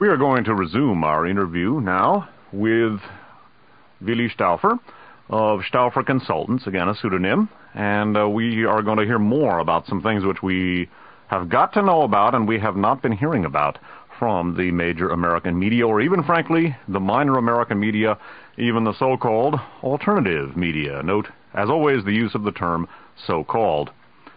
We are going to resume our interview now with Willi Stauffer of Stauffer Consultants, again a pseudonym, and we are going to hear more about some things which we have got to know about and we have not been hearing about from the major American media, or even, frankly, the minor American media, even the so-called alternative media. Note, as always, the use of the term so-called.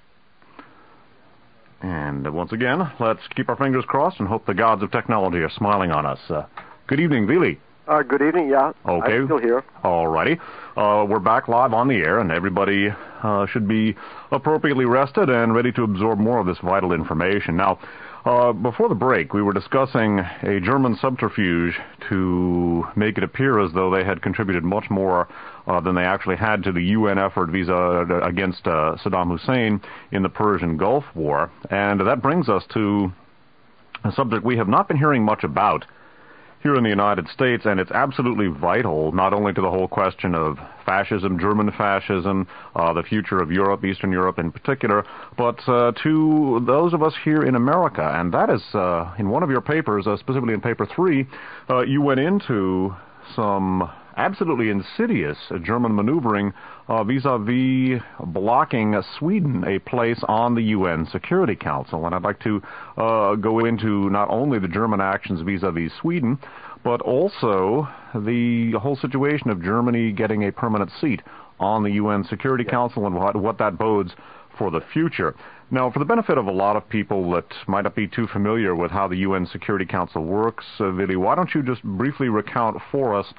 And once again, let's keep our fingers crossed and hope the gods of technology are smiling on us. Good evening, Willi. Good evening, yeah. Okay. I'm still here. All righty. We're back live on the air, and everybody should be appropriately rested and ready to absorb more of this vital information. Now, before the break, we were discussing a German subterfuge to make it appear as though they had contributed much more than they actually had to the UN effort against Saddam Hussein in the Persian Gulf War. And that brings us to a subject we have not been hearing much about here in the United States, and it's absolutely vital not only to the whole question of fascism, German fascism, the future of Europe, Eastern Europe in particular, but to those of us here in America. And that is, in one of your papers, specifically in paper 3, you went into some absolutely insidious German maneuvering vis-a-vis blocking Sweden a place on the UN Security Council. And I'd like to go into not only the German actions vis-a-vis Sweden, but also the whole situation of Germany getting a permanent seat on the UN Security Council and what that bodes for the future. Now, for the benefit of a lot of people that might not be too familiar with how the UN Security Council works, Willi, why don't you just briefly recount for us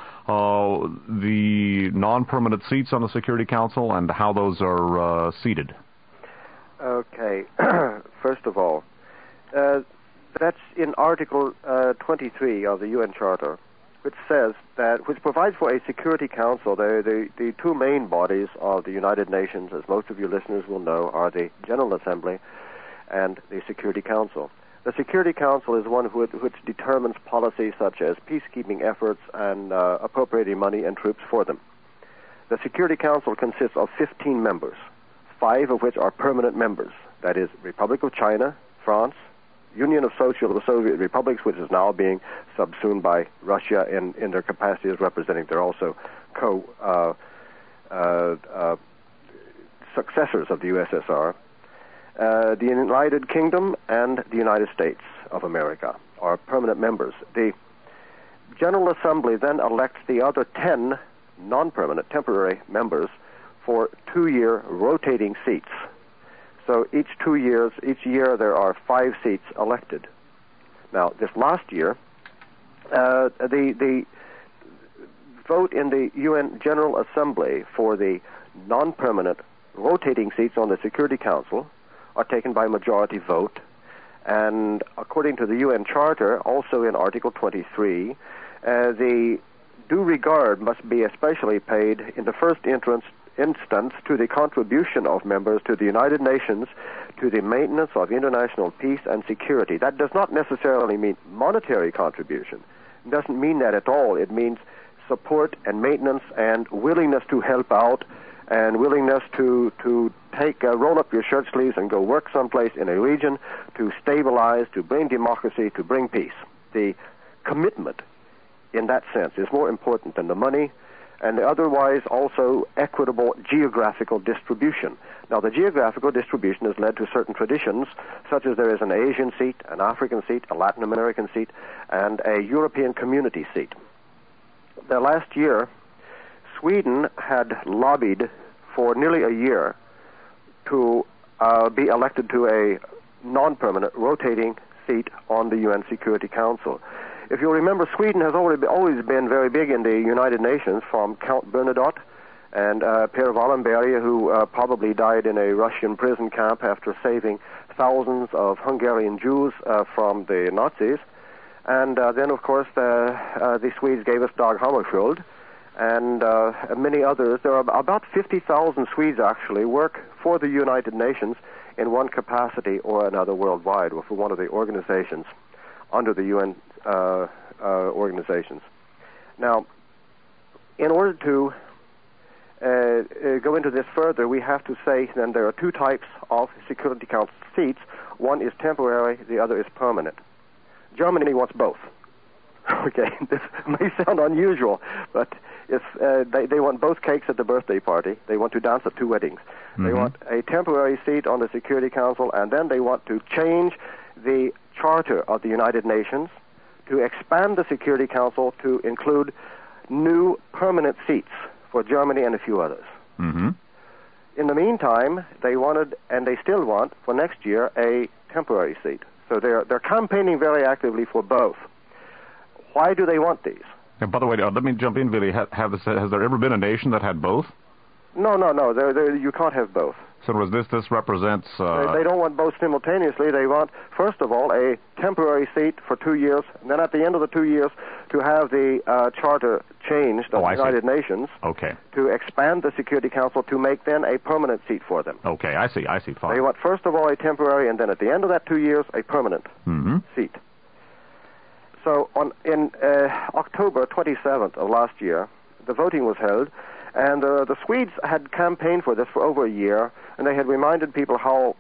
the non-permanent seats on the Security Council and how those are seated? Okay. First of all, that's in Article 23 of the UN Charter, which provides for a Security Council. The two main bodies of the United Nations, as most of your listeners will know, are the General Assembly and the Security Council. The Security Council is one which determines policies such as peacekeeping efforts and appropriating money and troops for them. The Security Council consists of 15 members, 5 of which are permanent members. That is, Republic of China, France, Union of Soviet Republics, which is now being subsumed by Russia in their capacity as representing. They're also successors of the USSR. The United Kingdom and the United States of America are permanent members. The General Assembly then elects the other 10 non-permanent temporary members for 2-year rotating seats. So each year there are 5 seats elected. Now, this last year, the vote in the UN General Assembly for the non-permanent rotating seats on the Security Council are taken by majority vote. And according to the UN Charter, also in Article 23, the due regard must be especially paid in the first instance to the contribution of members to the United Nations to the maintenance of international peace and security. That does not necessarily mean monetary contribution. It doesn't mean that at all. It means support and maintenance and willingness to help out and willingness to roll up your shirt sleeves and go work someplace in a region to stabilize, to bring democracy, to bring peace. The commitment in that sense is more important than the money, and otherwise also equitable geographical distribution. Now, the geographical distribution has led to certain traditions, such as there is an Asian seat, an African seat, a Latin American seat, and a European community seat. The last year, Sweden had lobbied for nearly a year to be elected to a non-permanent rotating seat on the UN Security Council. If you remember, Sweden has always been very big in the United Nations, from Count Bernadotte and Per Wallenberg, who probably died in a Russian prison camp after saving thousands of Hungarian Jews from the Nazis. And then, of course, the Swedes gave us Dag Hammarskjöld and many others. There are about 50,000 Swedes actually work for the United Nations in one capacity or another worldwide, or for one of the organizations under the UN organizations. Now, in order to go into this further, we have to say then there are 2 types of Security Council seats. One is temporary, the other is permanent. Germany wants both. Okay, this may sound unusual, but they want both cakes at the birthday party. They want to dance at two weddings. They want a temporary seat on the Security Council, and then they want to change the Charter of the United Nations to expand the Security Council to include new permanent seats for Germany and a few others. Mm-hmm. In the meantime, they wanted, and they still want, for next year, a temporary seat. So they're campaigning very actively for both. Why do they want these? And by the way, let me jump in, Billy. Has there ever been a nation that had both? No. You can't have both. So this represents... They don't want both simultaneously. They want, first of all, a temporary seat for 2 years, and then at the end of the 2 years to have the charter changed of the United Nations to expand the Security Council to make then a permanent seat for them. Okay, I see, fine. They want, first of all, a temporary, and then at the end of that 2 years, a permanent seat. So in October 27th of last year, the voting was held, and the Swedes had campaigned for this for over a year, and they had reminded people how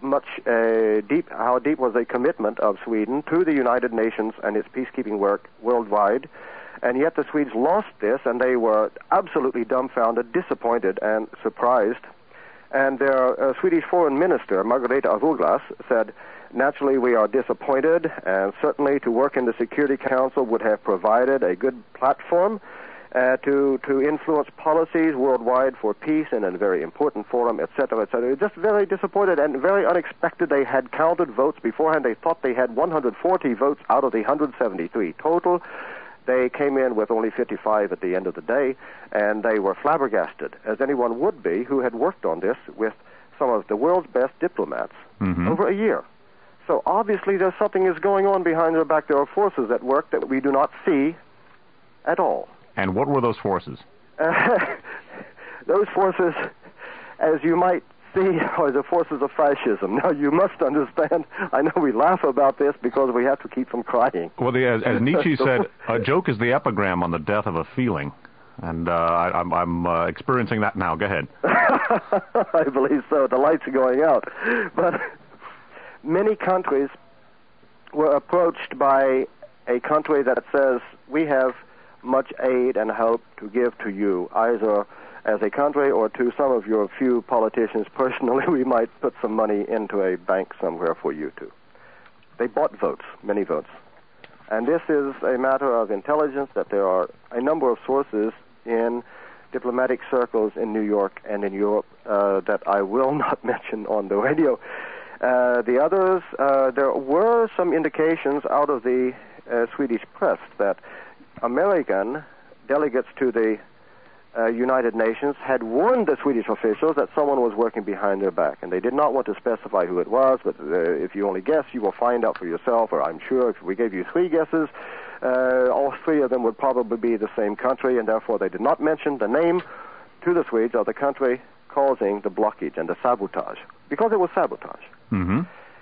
deep was the commitment of Sweden to the United Nations and its peacekeeping work worldwide. And yet the Swedes lost this, and they were absolutely dumbfounded, disappointed, and surprised. And their Swedish foreign minister, Margareta af Ugglas, said, "Naturally, we are disappointed, and certainly to work in the Security Council would have provided a good platform to influence policies worldwide for peace in a very important forum, etc., etc." Just very disappointed and very unexpected. They had counted votes beforehand. They thought they had 140 votes out of the 173 total. They came in with only 55 at the end of the day, and they were flabbergasted, as anyone would be who had worked on this with some of the world's best diplomats over a year. So obviously there's something is going on behind their back. There are forces at work that we do not see at all. And what were those forces? Those forces, as you might see, are the forces of fascism. Now, you must understand, I know we laugh about this because we have to keep from crying. Well, as Nietzsche said, a joke is the epigram on the death of a feeling. And I'm experiencing that now. Go ahead. I believe so. The lights are going out. But many countries were approached by a country that says, we have much aid and help to give to you, either as a country or to some of your few politicians personally. We might put some money into a bank somewhere for you too. They bought votes, many votes. And this is a matter of intelligence that there are a number of sources in diplomatic circles in New York and in Europe that I will not mention on the radio. The others, there were some indications out of the Swedish press that American delegates to the United Nations had warned the Swedish officials that someone was working behind their back, and they did not want to specify who it was, but if you only guess, you will find out for yourself, or I'm sure if we gave you 3 guesses, all 3 of them would probably be the same country, and therefore they did not mention the name to the Swedes of the country causing the blockage and the sabotage, because it was sabotage. Mm-hmm.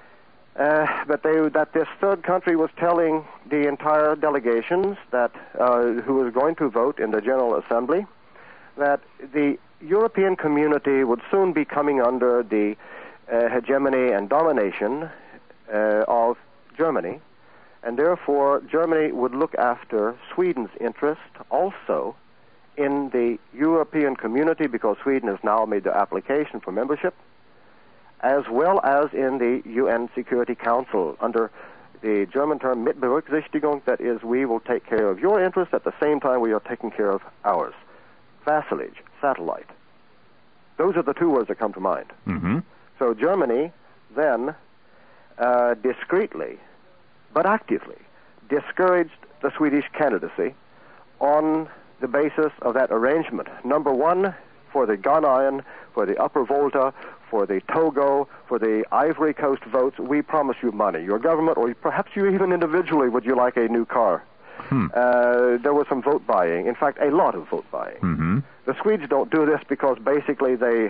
But that this third country was telling the entire delegations that who was going to vote in the General Assembly that the European community would soon be coming under the hegemony and domination of Germany, and therefore Germany would look after Sweden's interest also in the European community, because Sweden has now made the application for membership, as well as in the UN Security Council under the German term Mitberücksichtigung, that is, we will take care of your interests at the same time we are taking care of ours. Vassalage, satellite. Those are the 2 words that come to mind. Mm-hmm. So Germany then discreetly, but actively, discouraged the Swedish candidacy on the basis of that arrangement. Number 1, for the Ghanaian, for the Upper Volta, for the Togo, for the Ivory Coast votes, we promise you money. Your government, or perhaps you even individually, would you like a new car? There was some vote buying. In fact, a lot of vote buying. Mm-hmm. The Swedes don't do this because basically they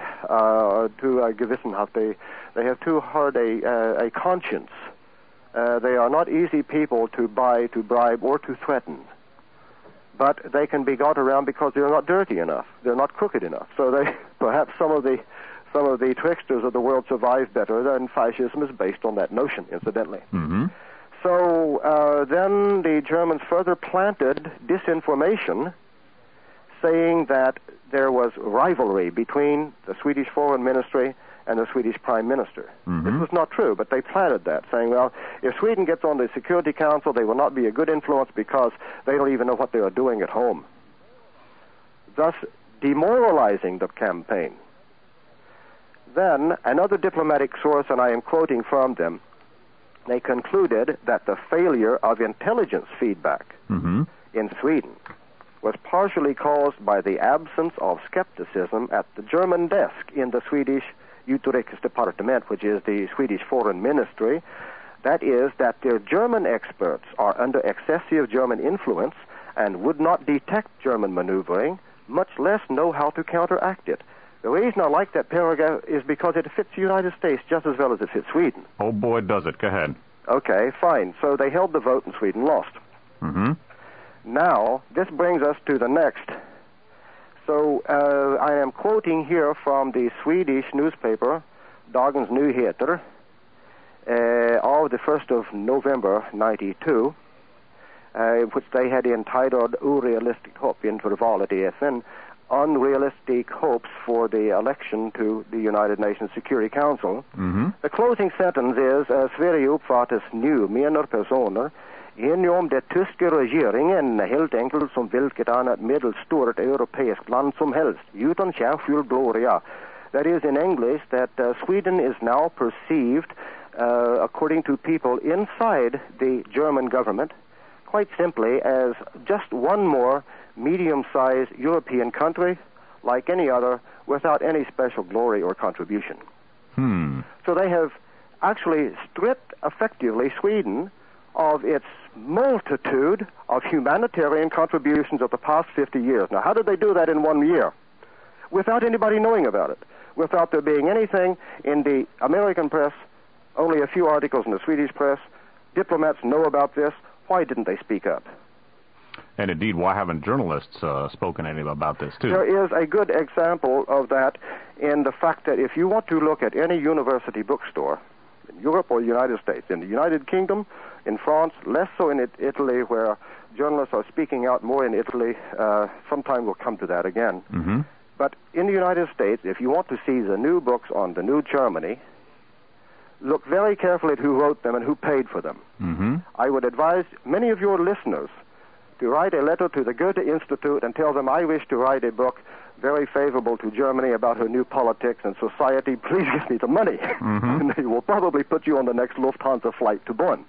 have too hard a conscience. They are not easy people to buy, to bribe, or to threaten. But they can be got around because they're not dirty enough. They're not crooked enough. So perhaps some of the tricksters of the world survive better, and fascism is based on that notion, incidentally. Mm-hmm. So then the Germans further planted disinformation, saying that there was rivalry between the Swedish Foreign Ministry and the Swedish Prime Minister. Mm-hmm. This was not true, but they planted that, saying, well, if Sweden gets on the Security Council, they will not be a good influence because they don't even know what they are doing at home, thus demoralizing the campaign. Then, another diplomatic source, and I am quoting from them, they concluded that the failure of intelligence feedback Mm-hmm. in Sweden was partially caused by the absence of skepticism at the German desk in the Swedish Utrikesdepartement, which is the Swedish Foreign Ministry. That is, that their German experts are under excessive German influence and would not detect German maneuvering, much less know how to counteract it. The reason I like that paragraph is because it fits the United States just as well as it fits Sweden. Oh, boy, does it. Go ahead. Okay, fine. So they held the vote and Sweden lost. Mm-hmm. Now, this brings us to the next. So I am quoting here from the Swedish newspaper, Dagens Nyheter, of the 1st of November, 92, which they had entitled Orealistic hopp inför valet i FN, unrealistic hopes for the election to the United Nations Security Council. Mm-hmm. The closing sentence is, Sverige uppfattas nu, menar personer, inom det tyska regeringen helt enkelt som vilket annat medelstort europeiskt land som helst, utan särskild gloria. That is, in English, that Sweden is now perceived, according to people inside the German government, quite simply as just one more medium-sized European country, like any other, without any special glory or contribution. So they have actually stripped, effectively, Sweden of its multitude of humanitarian contributions of the past 50 years. Now, how did they do that in 1 year? Without anybody knowing about it, without there being anything in the American press, only a few articles in the Swedish press. Diplomats know about this. Why didn't they speak up? And indeed, why haven't journalists spoken any about this, too? There is a good example of that in the fact that if you want to look at any university bookstore, in Europe or the United States, in the United Kingdom, in France, less so in Italy, where journalists are speaking out more in Italy. Sometime we'll come to that again. Mm-hmm. But in the United States, if you want to see the new books on the new Germany, look very carefully at who wrote them and who paid for them. Mm-hmm. I would advise many of your listeners to write a letter to the Goethe Institute and tell them I wish to write a book very favorable to Germany about her new politics and society. Please give me the money. Mm-hmm. And they will probably put you on the next Lufthansa flight to Bonn.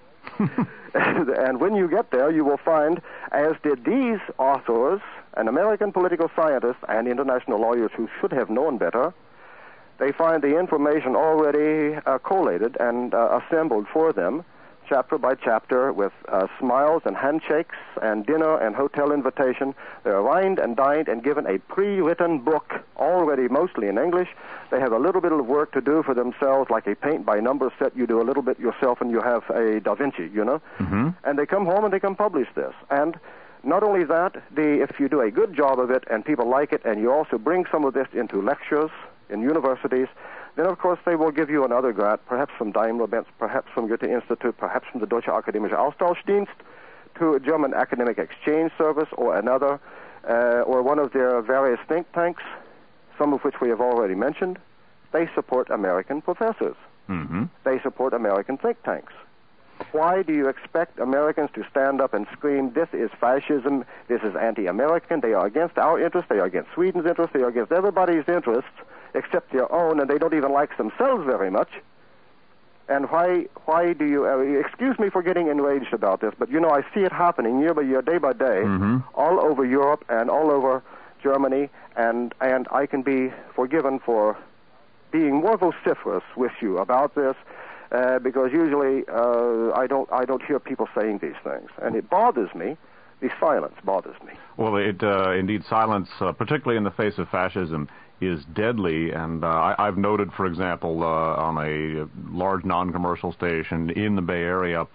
And when you get there, you will find, as did these authors and American political scientists and international lawyers who should have known better, they find the information already collated and assembled for them, chapter by chapter, with smiles and handshakes and dinner and hotel invitation. They're wined and dined and given a pre-written book, already mostly in English. They have a little bit of work to do for themselves, like a paint-by-number set. You do a little bit yourself and you have a Da Vinci, you know? Mm-hmm. And they come home and they can publish this. And not only that, if you do a good job of it and people like it, and you also bring some of this into lectures in universities, then, of course, they will give you another grant, perhaps from Daimler-Benz, perhaps from Goethe Institute, perhaps from the Deutsche Akademische Austauschdienst, to a German Academic Exchange Service, or another, or one of their various think tanks, some of which we have already mentioned. They support American professors. Mm-hmm. They support American think tanks. Why do you expect Americans to stand up and scream, this is fascism, this is anti-American, they are against our interests, they are against Sweden's interests, they are against everybody's interests except their own, and they don't even like themselves very much? And why do you, excuse me for getting enraged about this, but you know, I see it happening year by year, day by day, Mm-hmm. all over Europe and all over Germany, and I can be forgiven for being more vociferous with you about this, because usually I don't hear people saying these things, and it bothers me. The silence bothers me. Well, indeed, silence, particularly in the face of fascism, is deadly. And I've noted, for example, on a large non-commercial station in the Bay Area,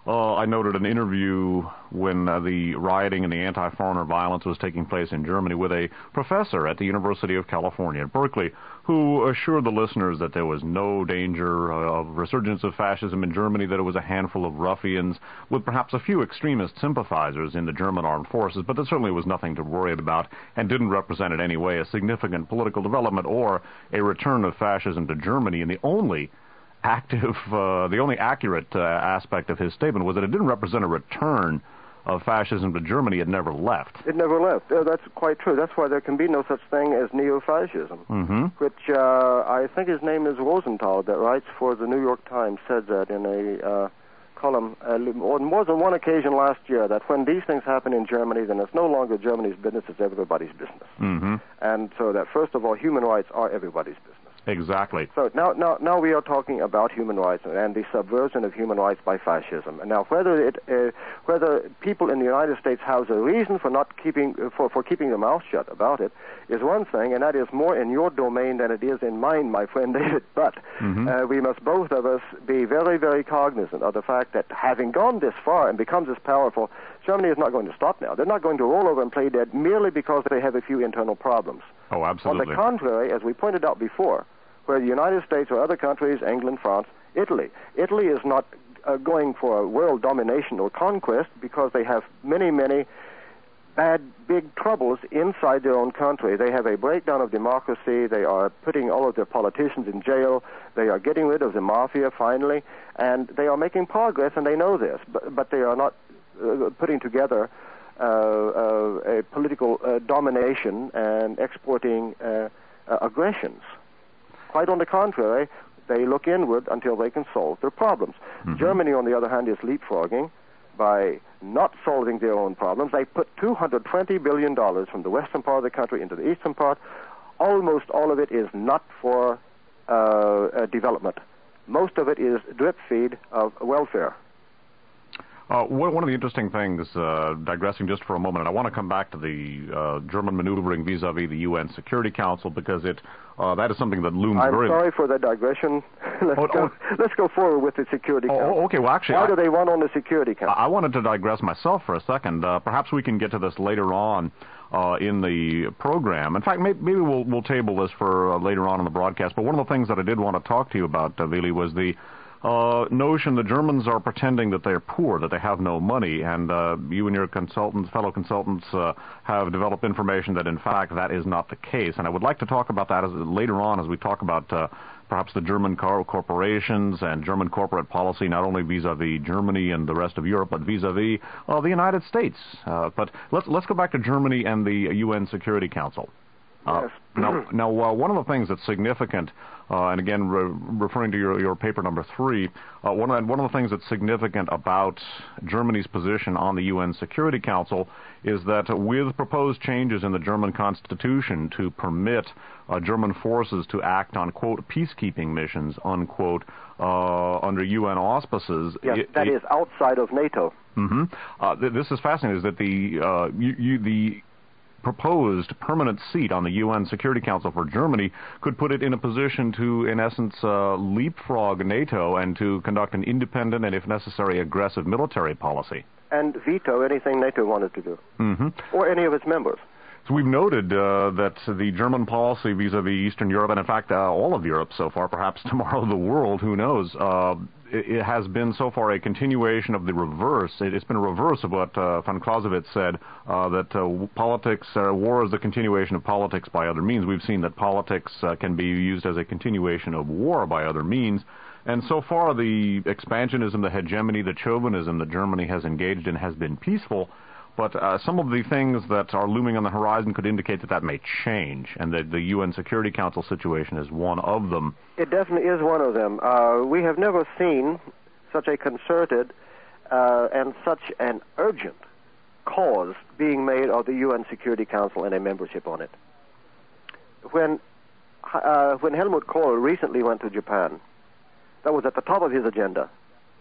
I noted an interview when the rioting and the anti-foreigner violence was taking place in Germany with a professor at the University of California at Berkeley, who assured the listeners that there was no danger of resurgence of fascism in Germany, that it was a handful of ruffians with perhaps a few extremist sympathizers in the German armed forces, but that certainly was nothing to worry about and didn't represent in any way a significant political development or a return of fascism to Germany. And the only accurate aspect of his statement was that it didn't represent a return of fascism to Germany. It never left. It never left. That's quite true. That's why there can be no such thing as neo-fascism, which I think his name is Rosenthal, that writes for the New York Times, said that in a column on more than one occasion last year, that when these things happen in Germany, then it's no longer Germany's business, it's everybody's business. And so that, first of all, human rights are everybody's business. Exactly. So now we are talking about human rights and the subversion of human rights by fascism. And now whether people in the United States have a reason for not keeping keeping their mouth shut about it is one thing, and that is more in your domain than it is in mine, my friend David. But we must both of us be very, very cognizant of the fact that having gone this far and become this powerful, Germany is not going to stop now. They're not going to roll over and play dead merely because they have a few internal problems. Oh, absolutely. On the contrary, as we pointed out before, where the United States or other countries, England, France, Italy is not going for world domination or conquest because they have many, many bad, big troubles inside their own country. They have a breakdown of democracy. They are putting all of their politicians in jail. They are getting rid of the mafia finally, and they are making progress, and they know this, but they are not putting together a political domination and exporting aggressions. Quite on the contrary, they look inward until they can solve their problems. Germany, on the other hand, is leapfrogging by not solving their own problems. They put $220 billion from the western part of the country into the eastern part. Almost all of it is not for development. Most of it is drip feed of welfare. One of the interesting things, digressing just for a moment, and I want to come back to the German maneuvering vis-a-vis the UN Security Council, because that is something that looms I'm sorry for the digression. Let's go forward with the Security Council. Okay. Well, actually, why do they want on the Security Council? I wanted to digress myself for a second. Perhaps we can get to this later on in the program. In fact, maybe we'll table this for later on in the broadcast. But one of the things that I did want to talk to you about, Vili, was the notion the Germans are pretending that they're poor, that they have no money, and you and your fellow consultants have developed information that in fact that is not the case. And I would like to talk about that later on as we talk about perhaps the German corporations and German corporate policy, not only vis-a-vis Germany and the rest of Europe, but vis-a-vis the United States. But let's go back to Germany and the UN Security Council. Yes. Now, one of the things that's significant, and again, referring to your paper number 3, one of the things that's significant about Germany's position on the UN Security Council is that with proposed changes in the German constitution to permit German forces to act on, quote, peacekeeping missions, unquote, under UN auspices. Yes, that is outside of NATO. This is fascinating, is that the proposed permanent seat on the UN Security Council for Germany could put it in a position to, in essence, leapfrog NATO and to conduct an independent and, if necessary, aggressive military policy. And veto anything NATO wanted to do, or any of its members. So we've noted that the German policy vis-a-vis Eastern Europe, and in fact all of Europe so far, perhaps tomorrow the world, who knows, it has been so far a continuation of the reverse. It's been a reverse of what von Clausewitz said, that politics, war is the continuation of politics by other means. We've seen that politics can be used as a continuation of war by other means. And so far the expansionism, the hegemony, the chauvinism that Germany has engaged in has been peaceful. But some of the things that are looming on the horizon could indicate that may change, and that the UN Security Council situation is one of them. It definitely is one of them. We have never seen such a concerted and such an urgent cause being made of the UN Security Council and a membership on it. When Helmut Kohl recently went to Japan, that was at the top of his agenda,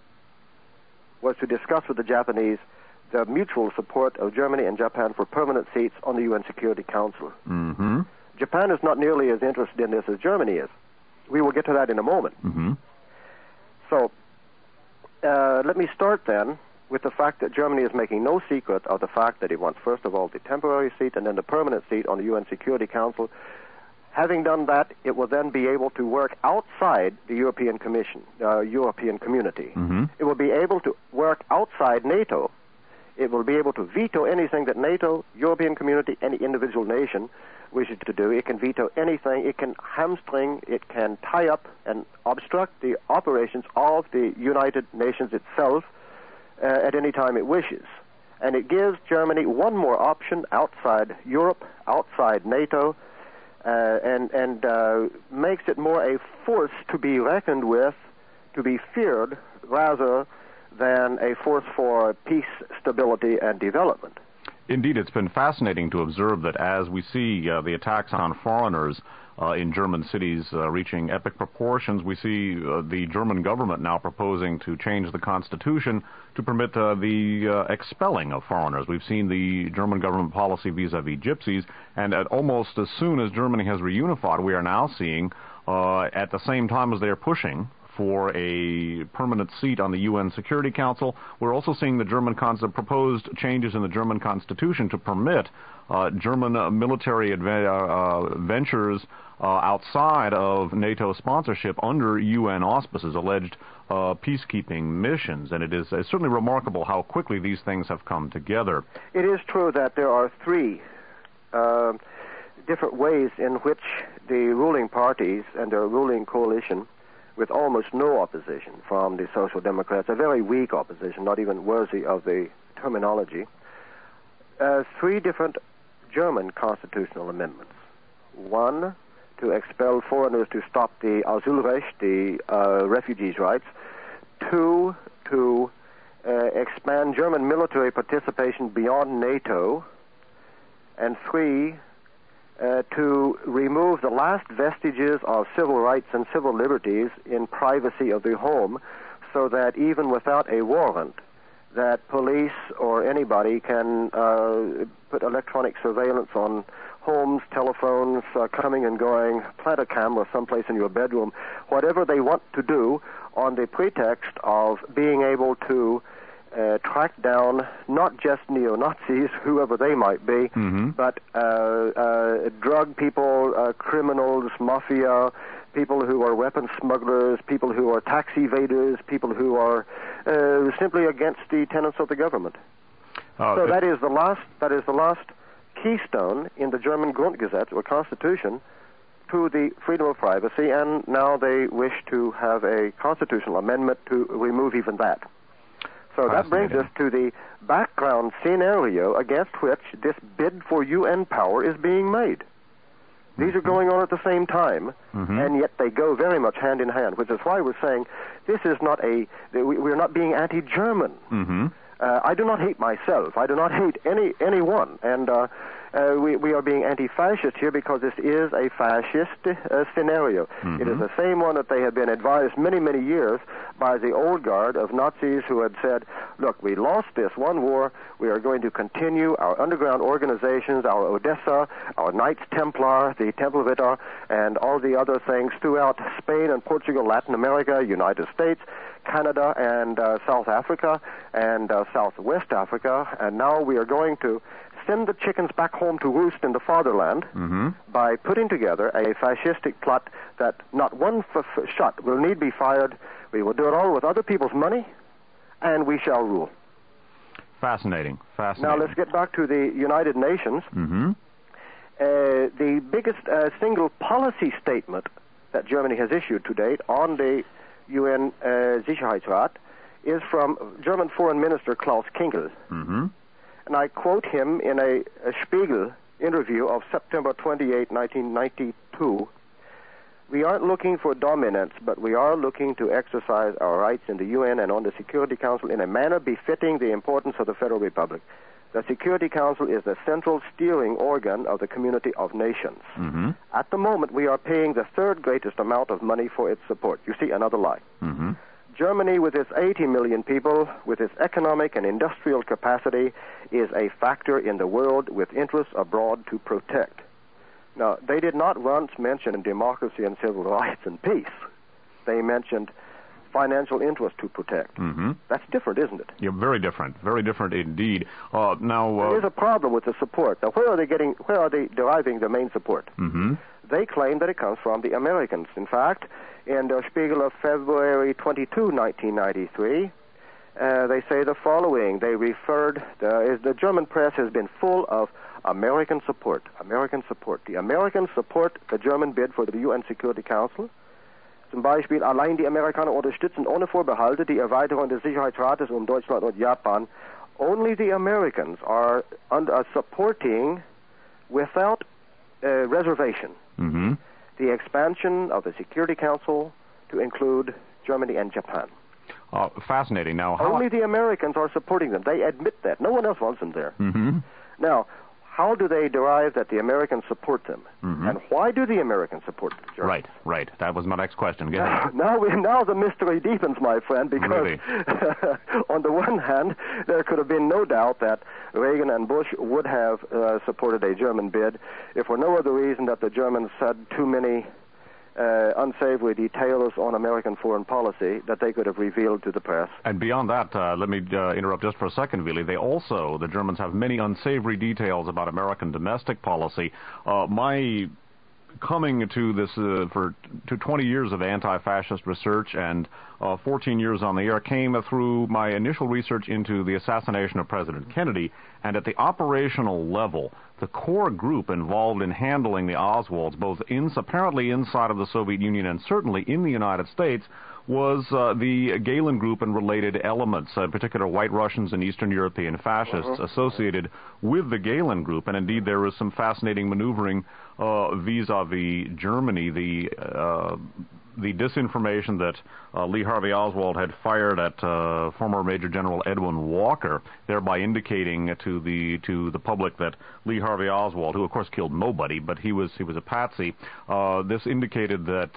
was to discuss with the Japanese the mutual support of Germany and Japan for permanent seats on the UN Security Council. Japan is not nearly as interested in this as Germany is. We will get to that in a moment. So, let me start then with the fact that Germany is making no secret of the fact that it wants, first of all, the temporary seat and then the permanent seat on the UN Security Council. Having done that, it will then be able to work outside the European Commission, European community. Mm-hmm. It will be able to work outside NATO. It will be able to veto anything that NATO, European community, any individual nation wishes to do. It can veto anything. It can hamstring, it can tie up and obstruct the operations of the United Nations itself at any time it wishes. And it gives Germany one more option outside Europe, outside NATO, and makes it more a force to be reckoned with, to be feared, rather than a force for peace, stability, and development. Indeed, it's been fascinating to observe that as we see the attacks on foreigners in German cities reaching epic proportions, we see the German government now proposing to change the constitution to permit the expelling of foreigners. We've seen the German government policy vis-a-vis gypsies, and at almost as soon as Germany has reunified, we are now seeing, at the same time as they are pushing for a permanent seat on the UN Security Council, we're also seeing the proposed changes in the German constitution to permit German military ventures outside of NATO sponsorship under UN auspices, alleged peacekeeping missions. And it's certainly remarkable how quickly these things have come together. It is true that there are three different ways in which the ruling parties and their ruling coalition, with almost no opposition from the Social Democrats, a very weak opposition, not even worthy of the terminology, three different German constitutional amendments. One, to expel foreigners to stop the Asylrecht, the refugees' rights. Two, to expand German military participation beyond NATO. And three, to remove the last vestiges of civil rights and civil liberties in privacy of the home, so that even without a warrant, that police or anybody can put electronic surveillance on homes, telephones, coming and going, plant a camera someplace in your bedroom, whatever they want to do on the pretext of being able to track down not just neo-Nazis, whoever they might be, mm-hmm. but drug people, criminals, mafia, people who are weapons smugglers, people who are tax evaders, people who are simply against the tenets of the government. So that is the last keystone in the German Grundgesetz, or Constitution, to the freedom of privacy, and now they wish to have a constitutional amendment to remove even that. So that brings us to the background scenario against which this bid for UN power is being made. These are going on at the same time, mm-hmm. and yet they go very much hand in hand, which is why we're saying this is not we're not being anti-German. Mm-hmm. I do not hate myself. I do not hate anyone, and we are being anti-fascist here because this is a fascist scenario. Mm-hmm. It is the same one that they had been advised many, many years by the old guard of Nazis who had said, look, we lost this one war. We are going to continue our underground organizations, our Odessa, our Knights Templar, the Temple of Ittar, and all the other things throughout Spain and Portugal, Latin America, United States, Canada, and South Africa, and Southwest Africa. And now we are going to send the chickens back home to roost in the fatherland mm-hmm. by putting together a fascistic plot that not one shot will need be fired. We will do it all with other people's money, and we shall rule. Fascinating. Now let's get back to the United Nations. Mm-hmm. The biggest single policy statement that Germany has issued to date on the UN Sicherheitsrat is from German Foreign Minister Klaus Kinkel. Mm-hmm. And I quote him in a Spiegel interview of September 28, 1992. We aren't looking for dominance, but we are looking to exercise our rights in the UN and on the Security Council in a manner befitting the importance of the Federal Republic. The Security Council is the central steering organ of the community of nations. Mm-hmm. At the moment, we are paying the third greatest amount of money for its support. You see, another lie. Mm-hmm. Germany, with its 80 million people, with its economic and industrial capacity, is a factor in the world with interests abroad to protect. Now, they did not once mention democracy and civil rights and peace. They mentioned financial interest to protect. Mm-hmm. That's different, isn't it? Yeah, very different indeed. There is a problem with the support. Now, where are they deriving their main support? Mm-hmm. They claim that it comes from the Americans. In fact, in Der Spiegel of February 22, 1993, they say the following. They referred, the German press has been full of American support. American support. Die Americans support the German bid for the UN Security Council. Zum Beispiel, allein die Amerikaner unterstützen ohne Vorbehalte die Erweiterung des Sicherheitsrates Deutschland und Japan. Only the Americans are supporting without reservation the expansion of the Security Council to include Germany and Japan. Fascinating. Now, only the Americans are supporting them. They admit that. No one else wants them there. Mm-hmm. Now, how do they derive that the Americans support them? Mm-hmm. And why do the Americans support the Germans? Right. That was my next question. Go ahead. Now the mystery deepens, my friend, because really? On the one hand, there could have been no doubt that Reagan and Bush would have supported a German bid if for no other reason that the Germans had too many unsavory details on American foreign policy that they could have revealed to the press. And beyond that, let me interrupt just for a second, Willie. The Germans have many unsavory details about American domestic policy. My coming to this to 20 years of anti-fascist research and 14 years on the air came through my initial research into the assassination of President Kennedy. And at the operational level, the core group involved in handling the Oswalds, both apparently inside of the Soviet Union and certainly in the United States, was the Gehlen Group and related elements, in particular White Russians and Eastern European fascists associated with the Gehlen Group. And indeed, there was some fascinating maneuvering vis-a-vis Germany. The disinformation that Lee Harvey Oswald had fired at former Major General Edwin Walker, thereby indicating to the public that Lee Harvey Oswald, who of course killed nobody, but he was a patsy. This indicated that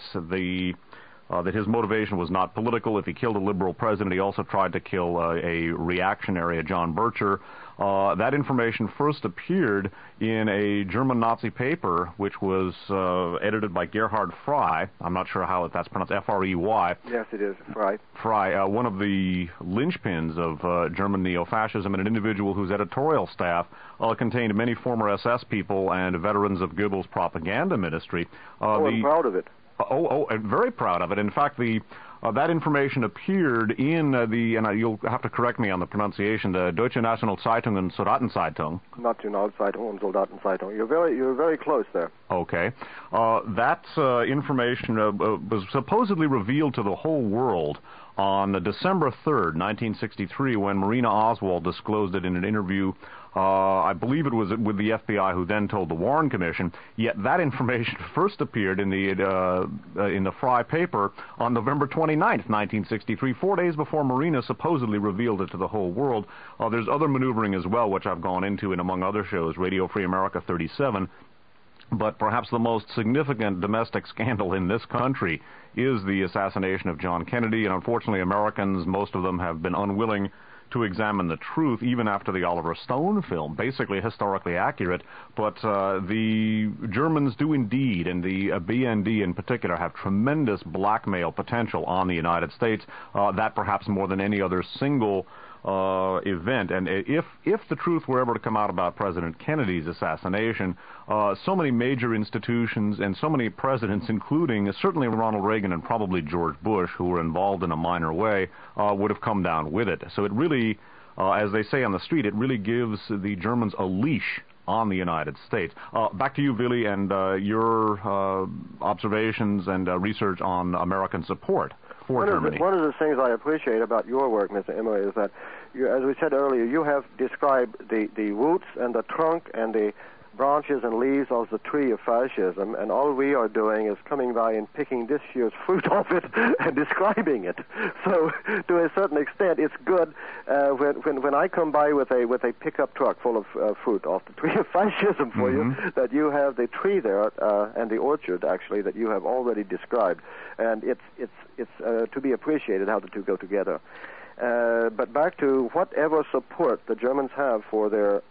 that his motivation was not political. If he killed a liberal president, he also tried to kill a reactionary, John Bircher. That information first appeared in a German Nazi paper, which was edited by Gerhard Frey. I'm not sure how that's pronounced, F-R-E-Y. Yes, it is, Frey. Frey, one of the linchpins of German neo-fascism, and an individual whose editorial staff contained many former SS people and veterans of Goebbels' propaganda ministry. I'm proud of it. I'm very proud of it. In fact, that information appeared in and you'll have to correct me on the pronunciation, the Deutsche Nationalzeitung und Soldatenzeitung. Nationalzeitung und Soldatenzeitung. You're very close there. Okay. That information was supposedly revealed to the whole world on December 3rd, 1963, when Marina Oswald disclosed it in an interview. I believe it was with the FBI, who then told the Warren Commission. Yet that information first appeared in the Frey paper on November 29th, 1963, 4 days before Marina supposedly revealed it to the whole world. There's other maneuvering as well, which I've gone into in, among other shows, Radio Free America 37. But perhaps the most significant domestic scandal in this country is the assassination of John Kennedy, and unfortunately Americans, most of them, have been unwilling to examine the truth, even after the Oliver Stone film, basically historically accurate. But the Germans do indeed, and the BND in particular, have tremendous blackmail potential on the United States, that perhaps more than any other single event. And if the truth were ever to come out about President Kennedy's assassination, so many major institutions and so many presidents, including certainly Ronald Reagan and probably George Bush, who were involved in a minor way, would have come down with it. So it really, as they say on the street, it really gives the Germans a leash on the United States. Back to you, Willie, and your observations and research on American support for Germany. One of the things I appreciate about your work, Mr. Emery, is that, as we said earlier, you have described the roots and the trunk and the branches and leaves of the tree of fascism, and all we are doing is coming by and picking this year's fruit off it and describing it. So, to a certain extent, it's good when I come by with a pickup truck full of fruit off the tree of fascism for you, that you have the tree there and the orchard actually that you have already described, and it's to be appreciated how the two go together. But back to whatever support the Germans have for their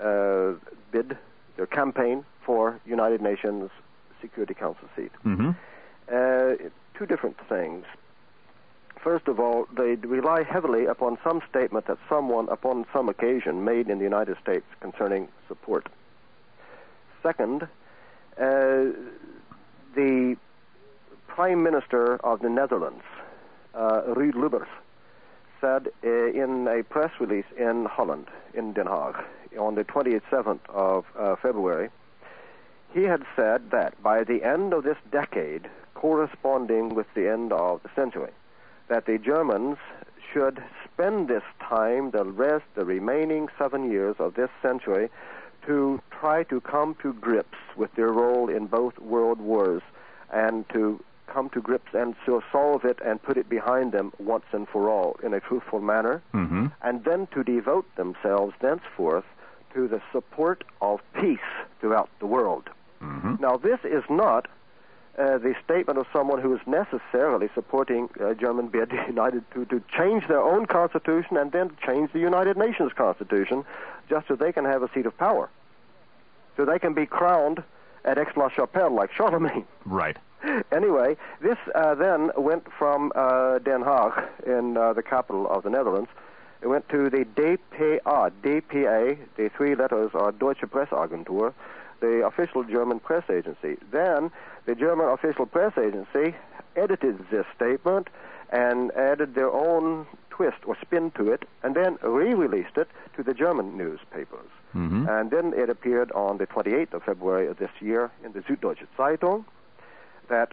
bid. Their campaign for United Nations Security Council seat. Two different things. First of all, they rely heavily upon some statement that someone, upon some occasion, made in the United States concerning support. Second, the Prime Minister of the Netherlands, Ruud Lubbers, said in a press release in Holland, in Den Haag, on the 27th of February, he had said that by the end of this decade, corresponding with the end of the century, that the Germans should spend this time, the remaining 7 years of this century, to try to come to grips with their role in both world wars and to come to grips and so solve it and put it behind them once and for all in a truthful manner, and then to devote themselves thenceforth to the support of peace throughout the world. Now, this is not the statement of someone who is necessarily supporting German bid to change their own constitution and then to change the United Nations Constitution just so they can have a seat of power, so they can be crowned at Aix-la-Chapelle like Charlemagne. Right. Anyway, this then went from Den Haag, in the capital of the Netherlands. It went to the DPA. DPA, the three letters are Deutsche Presseagentur, the official German press agency. Then the German official press agency edited this statement and added their own twist or spin to it, and then re-released it to the German newspapers. And then it appeared on the 28th of February of this year in the Süddeutsche Zeitung that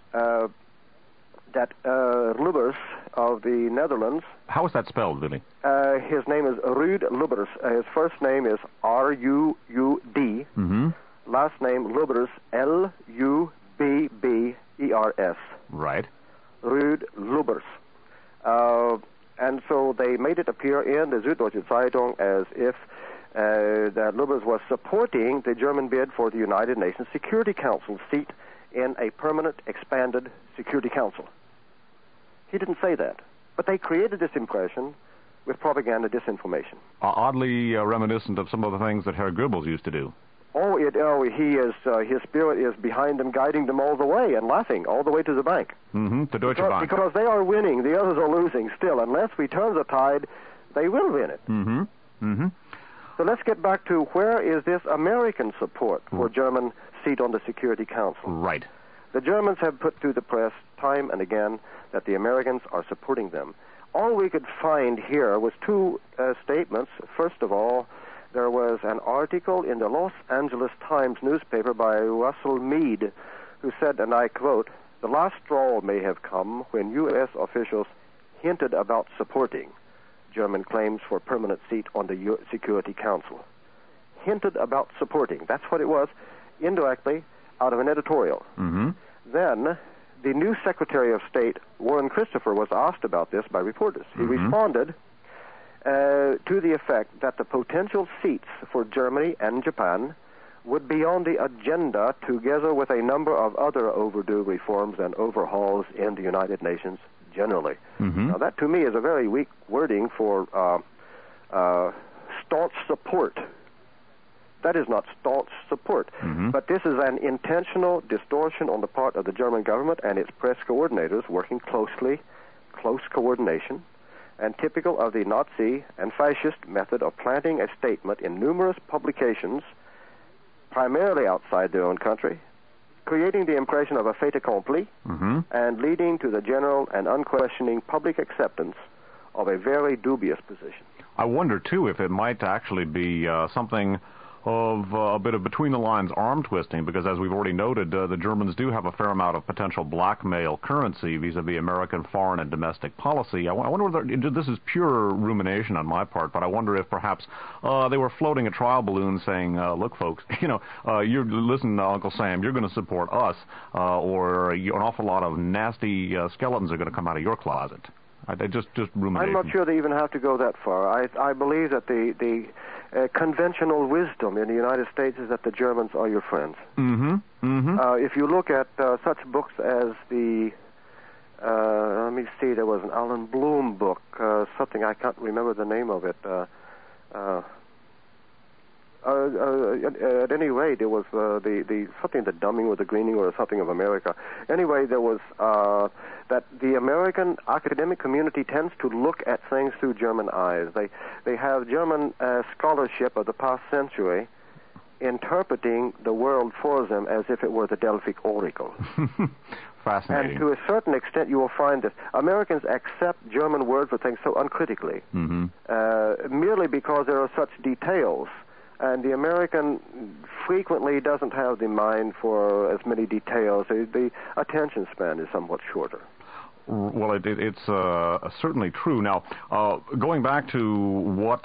Lubbers of the Netherlands... How is that spelled, Willie? His name is Ruud Lubbers. His first name is R-U-U-D. Last name Lubbers, L-U-B-B-E-R-S. Right. Ruud Lubbers. And so they made it appear in the Süddeutsche Zeitung as if that Lubbers was supporting the German bid for the United Nations Security Council seat in a permanent, expanded Security Council. He didn't say that. But they created this impression with propaganda disinformation. Oddly reminiscent of some of the things that Herr Goebbels used to do. His spirit is behind them, guiding them all the way and laughing all the way to the bank. To Deutsche Bank. Because they are winning, the others are losing still. Unless we turn the tide, they will win it. So let's get back to where is this American support for German seat on the Security Council? Right. The Germans have put through the press time and again that the Americans are supporting them. All we could find here was two statements. First of all, there was an article in the Los Angeles Times newspaper by Russell Mead, who said, and I quote, "The last straw may have come when U.S. officials hinted about supporting German claims for permanent seat on the Security Council." Hinted about supporting. That's what it was, indirectly, out of an editorial. Then, the new Secretary of State, Warren Christopher, was asked about this by reporters. He responded to the effect that the potential seats for Germany and Japan would be on the agenda together with a number of other overdue reforms and overhauls in the United Nations generally. Now, that to me is a very weak wording for staunch support. That is not staunch support. But this is an intentional distortion on the part of the German government and its press coordinators working close coordination, and typical of the Nazi and fascist method of planting a statement in numerous publications, primarily outside their own country, creating the impression of a fait accompli, and leading to the general and unquestioning public acceptance of a very dubious position. I wonder, too, if it might actually be something of a bit of between-the-lines arm twisting, because as we've already noted, the Germans do have a fair amount of potential blackmail currency vis-a-vis American foreign and domestic policy. I wonder whether, this is pure rumination on my part, but I wonder if perhaps they were floating a trial balloon saying, look, folks, you listen, Uncle Sam, you're going to support us, or an awful lot of nasty skeletons are going to come out of your closet. Just rumination. I'm not sure they even have to go that far. I believe that the conventional wisdom in the United States is that the Germans are your friends. If you look at such books as let me see, there was an Alan Bloom book, something I can't remember the name of it. at any rate, it was the something the dumbing or the greening or something of America. Anyway, there was that the American academic community tends to look at things through German eyes. They have German scholarship of the past century interpreting the world for them as if it were the Delphic Oracle. Fascinating. And to a certain extent, you will find that Americans accept German words for things so uncritically, merely because there are such details. And the American frequently doesn't have the mind for as many details. The attention span is somewhat shorter. Well, it's certainly true. Now, going back to what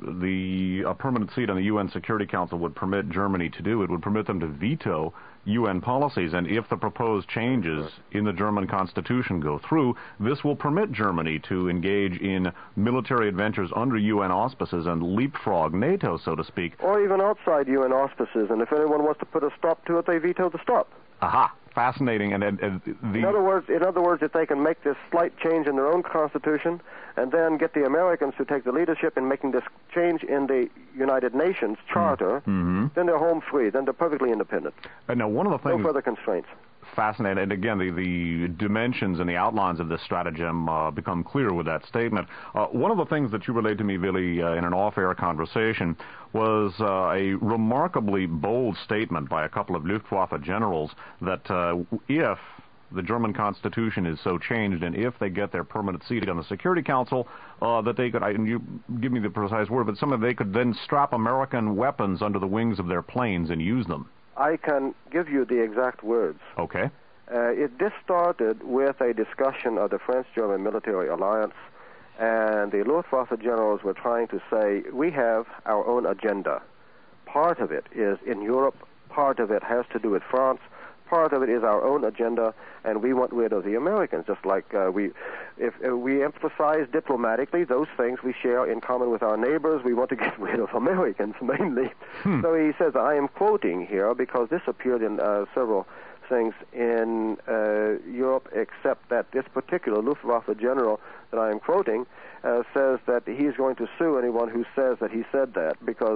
a permanent seat on the UN Security Council would permit Germany to do, it would permit them to veto UN policies. And if the proposed changes in the German constitution go through, this will permit Germany to engage in military adventures under UN auspices and leapfrog NATO, so to speak. Or even outside UN auspices. And if anyone wants to put a stop to it, they veto the stop. Aha. Fascinating. And in other words, if they can make this slight change in their own constitution, and then get the Americans to take the leadership in making this change in the United Nations Charter, then they're home free. Then they're perfectly independent. Now, one of the things, no further constraints. Fascinating. And again, the dimensions and the outlines of this stratagem become clear with that statement. One of the things that you relayed to me, Willy, in an off-air conversation was a remarkably bold statement by a couple of Luftwaffe generals that if the German Constitution is so changed, and if they get their permanent seat on the Security Council, that they could, and you give me the precise word, but they could then strap American weapons under the wings of their planes and use them. I can give you the exact words. Okay. This started with a discussion of the French-German military alliance, and the Luftwaffe generals were trying to say, we have our own agenda. Part of it is in Europe, part of it has to do with France, part of it is our own agenda, and we want rid of the Americans, just like if we emphasize diplomatically those things we share in common with our neighbors, we want to get rid of Americans mainly. So he says, I am quoting here because this appeared in several things in Europe, except that this particular Luftwaffe general that I am quoting says that he's going to sue anyone who says that he said that, because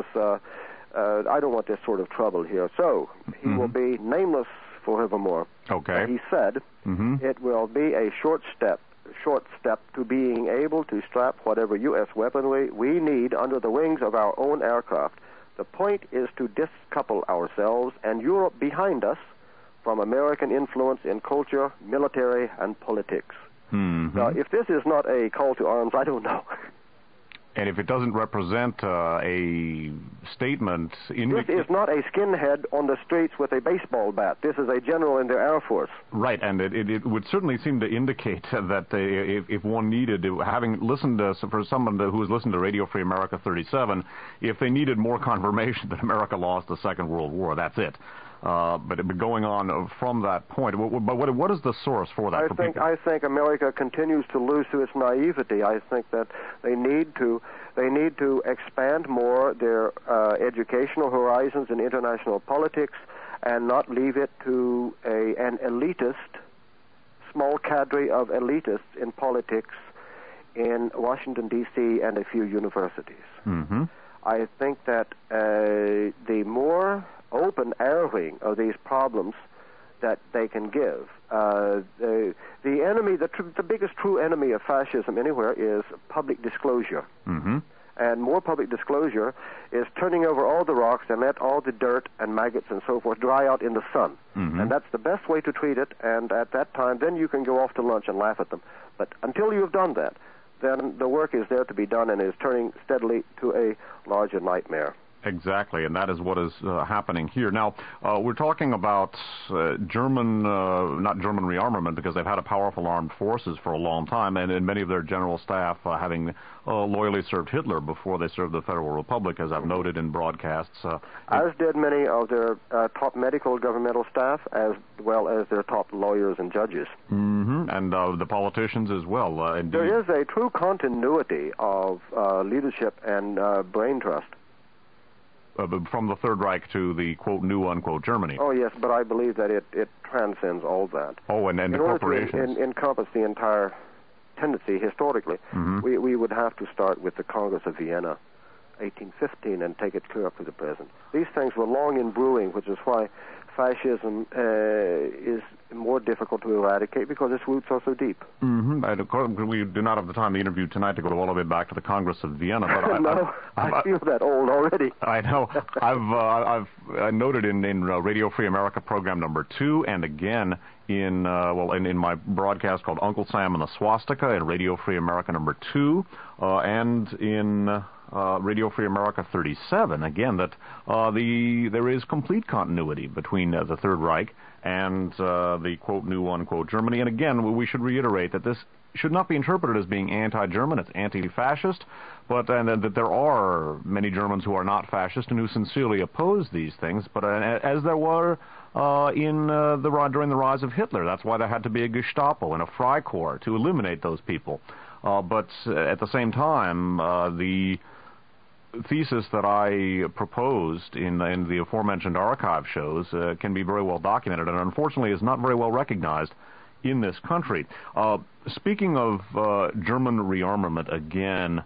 I don't want this sort of trouble here. So he will be nameless forevermore. Okay. He said it will be a short step to being able to strap whatever U.S. weaponry we need under the wings of our own aircraft. The point is to discouple ourselves and Europe behind us from American influence in culture, military, and politics. Now, if this is not a call to arms, I don't know. And if it doesn't represent a statement... This is not a skinhead on the streets with a baseball bat. This is a general in the Air Force. Right, and it would certainly seem to indicate that if one needed, having listened to, for someone who has listened to Radio Free America 37, if they needed more confirmation that America lost the Second World War, that's it. But going on from that point, but what is the source for that? I think America continues to lose to its naivety. I think that they need to expand more their educational horizons in international politics, and not leave it to an elitist, small cadre of elitists in politics in Washington, D.C. and a few universities. I think that the more open airing of these problems that they can give. The enemy, the biggest true enemy of fascism anywhere is public disclosure. And more public disclosure is turning over all the rocks and let all the dirt and maggots and so forth dry out in the sun. And that's the best way to treat it, and at that time, then you can go off to lunch and laugh at them. But until you've done that, then the work is there to be done and is turning steadily to a larger nightmare. Exactly, and that is what is happening here. Now, we're talking about not German rearmament, because they've had a powerful armed forces for a long time, and many of their general staff having loyally served Hitler before they served the Federal Republic, as I've noted in broadcasts. As did many of their top medical governmental staff, as well as their top lawyers and judges. And the politicians as well. There is a true continuity of leadership and brain trust. From the Third Reich to the, quote, new, unquote, Germany. Oh, yes, but I believe that it transcends all that. Oh, and the corporations. In order to encompass the entire tendency historically, we would have to start with the Congress of Vienna, 1815 and take it clear up to the present. These things were long in brewing, which is why fascism is more difficult to eradicate because its roots are so deep. Mm-hmm. And of course, we do not have the time in the interview tonight to go all the way back to the Congress of Vienna. But I feel that old already. I know. I've noted in Radio Free America program number 2, and again in my broadcast called Uncle Sam and the Swastika in Radio Free America number 2, and in Radio Free America 37, again, that there is complete continuity between the Third Reich and the, quote, new, unquote, Germany. And again, we should reiterate that this should not be interpreted as being anti-German, it's anti-fascist, but that there are many Germans who are not fascist and who sincerely oppose these things, but as there were during the rise of Hitler. That's why there had to be a Gestapo and a Freikorps to eliminate those people. But at the same time, the thesis that I proposed in the aforementioned archive shows can be very well documented and unfortunately is not very well recognized in this country. Speaking of German rearmament again,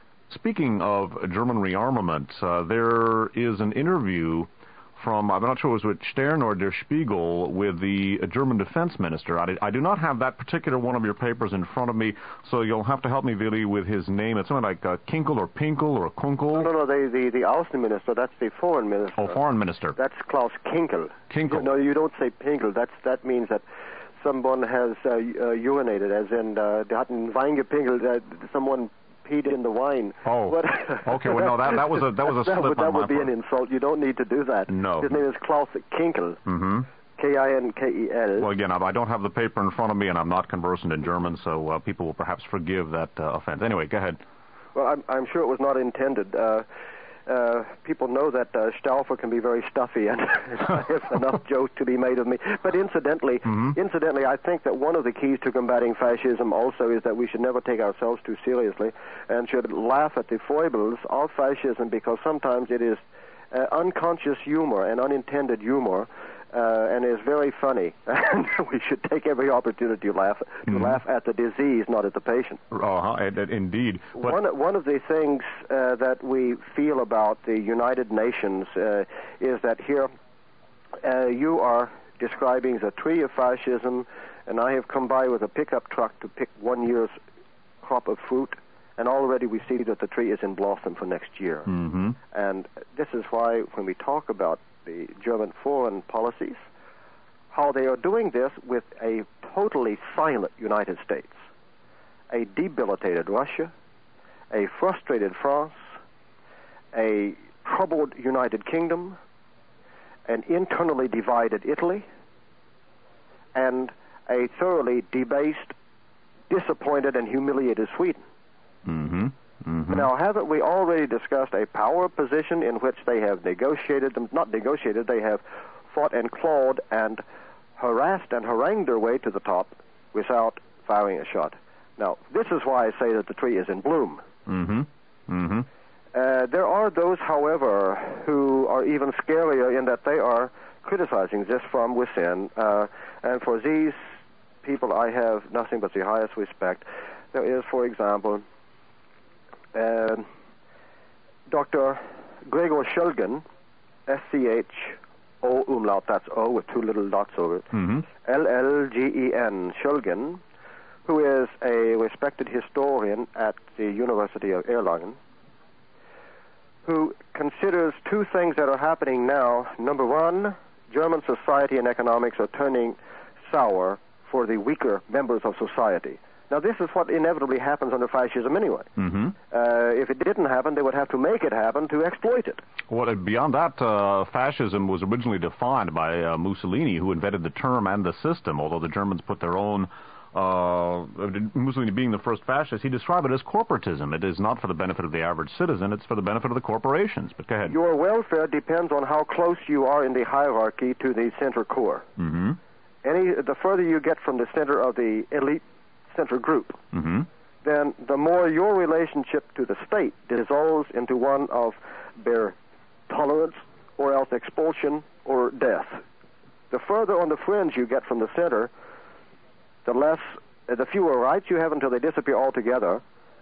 there is an interview from, I'm not sure it was with Stern or Der Spiegel, with the German defense minister. I do not have that particular one of your papers in front of me, so you'll have to help me, Willy, with his name. It's something like Kinkel or Pinkel or Kunkel. No, the Außen Minister, that's the foreign minister. Oh, foreign minister. That's Klaus Kinkel. Kinkel. No, you don't say Pinkel. That means that someone has urinated, as in, der hat einen Wein gepinkelt, someone peed in the wine. Oh, okay. Well, no, that was a slip. That would be an insult. You don't need to do that. No. His name is Klaus Kinkel. Mm-hmm. Kinkel. Well, again, I don't have the paper in front of me, and I'm not conversant in German, so people will perhaps forgive that offense. Anyway, go ahead. Well, I'm sure it was not intended. People know that Stauffer can be very stuffy, and there's enough jokes to be made of me. But incidentally, I think that one of the keys to combating fascism also is that we should never take ourselves too seriously and should laugh at the foibles of fascism, because sometimes it is unconscious humor and unintended humor, and is very funny. And we should take every opportunity to laugh at the disease, not at the patient. Indeed. But one of the things that we feel about the United Nations is that here you are describing the tree of fascism, and I have come by with a pickup truck to pick 1 year's crop of fruit, and already we see that the tree is in blossom for next year. Mm-hmm. And this is why when we talk about the German foreign policies, how they are doing this with a totally silent United States, a debilitated Russia, a frustrated France, a troubled United Kingdom, an internally divided Italy, and a thoroughly debased, disappointed, and humiliated Sweden. Mm-hmm. Mm-hmm. Now, haven't we already discussed a power position in which they have they have fought and clawed and harassed and harangued their way to the top without firing a shot? Now, this is why I say that the tree is in bloom. Mm-hmm. Mm-hmm. There are those, however, who are even scarier in that they are criticizing this from within. And for these people, I have nothing but the highest respect. There is, for example, Dr. Gregor Schulgen, S-C-H-O umlaut, that's O with two little dots over it, mm-hmm. L-L-G-E-N, Schulgen, who is a respected historian at the University of Erlangen, who considers two things that are happening now. Number one, German society and economics are turning sour for the weaker members of society. Now, this is what inevitably happens under fascism anyway. Mm-hmm. If it didn't happen, they would have to make it happen to exploit it. Well, beyond that, fascism was originally defined by Mussolini, who invented the term and the system, although the Germans put their own... Mussolini being the first fascist, he described it as corporatism. It is not for the benefit of the average citizen, it's for the benefit of the corporations. But go ahead. Your welfare depends on how close you are in the hierarchy to the center core. Mm-hmm. The further you get from the center of the elite center group, mm-hmm. then the more your relationship to the state dissolves into one of bare tolerance or else expulsion or death. The further on the fringe you get from the center, the fewer rights you have until they disappear altogether,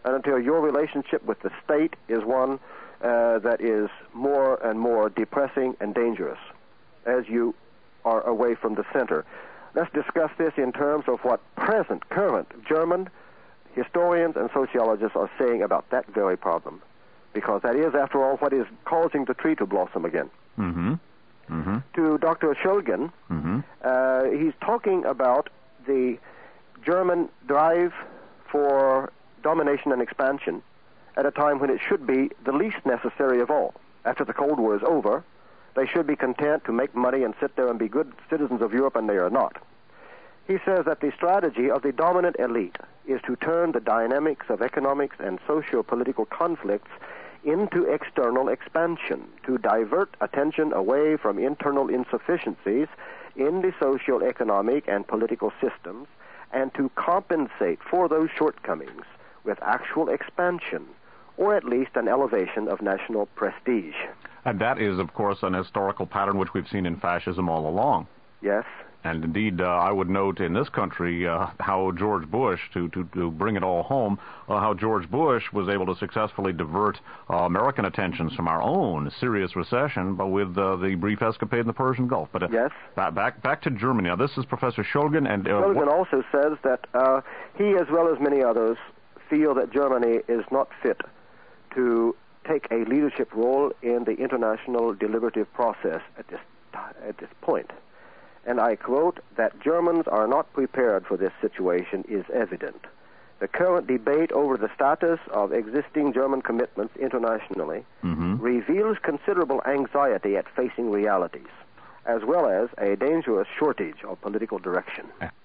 and until your relationship with the state is one that is more and more depressing and dangerous as you are away from the center. Let's discuss this in terms of what current German historians and sociologists are saying about that very problem, because that is, after all, what is causing the tree to blossom again. Mm-hmm. Mm-hmm. To Dr. Shulgin, he's talking about the German drive for domination and expansion at a time when it should be the least necessary of all. After the Cold War is over, they should be content to make money and sit there and be good citizens of Europe, and they are not. He says that the strategy of the dominant elite is to turn the dynamics of economics and socio-political conflicts into external expansion, to divert attention away from internal insufficiencies in the socio-economic and political systems, and to compensate for those shortcomings with actual expansion, or at least an elevation of national prestige. And that is, of course, an historical pattern which we've seen in fascism all along. Yes. And indeed, I would note in this country how George Bush, to bring it all home, how George Bush was able to successfully divert American attentions from our own serious recession, but with the brief escapade in the Persian Gulf. But yes. Back to Germany. Now, this is Professor Shulgin. And Shulgin also says that he, as well as many others, feel that Germany is not fit to take a leadership role in the international deliberative process at this point. And I quote, that Germans are not prepared for this situation is evident. The current debate over the status of existing German commitments internationally reveals considerable anxiety at facing realities, as well as a dangerous shortage of political direction.